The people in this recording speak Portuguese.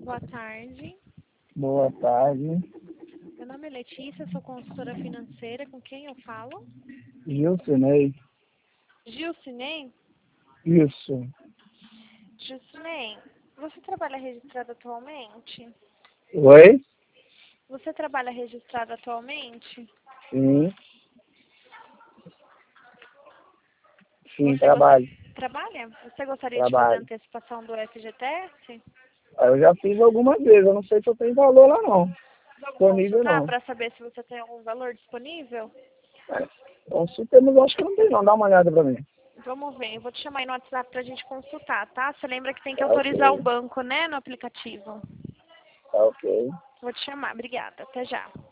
Boa tarde. Boa tarde. Meu nome é Letícia, sou consultora financeira. Com quem eu falo? Gilcinei. Gilcinei? Isso. Gilcinei, você trabalha registrado atualmente? Oi? Você trabalha registrado atualmente? Sim. Sim, Você trabalho. trabalha? Você gostaria de fazer a Trabalho. antecipação do FGTS? Eu já fiz algumas vezes, eu não sei se eu tenho valor lá não. Vamos Disponível consultar não. para saber se você tem algum valor disponível? Então se temos, acho que não tem não. Dá uma olhada pra mim. Vamos ver, eu vou te chamar aí no WhatsApp para a gente consultar, tá? Você lembra que tem que Tá autorizar o ok. banco, né, no aplicativo? Tá ok. Vou te chamar, obrigada. Até já.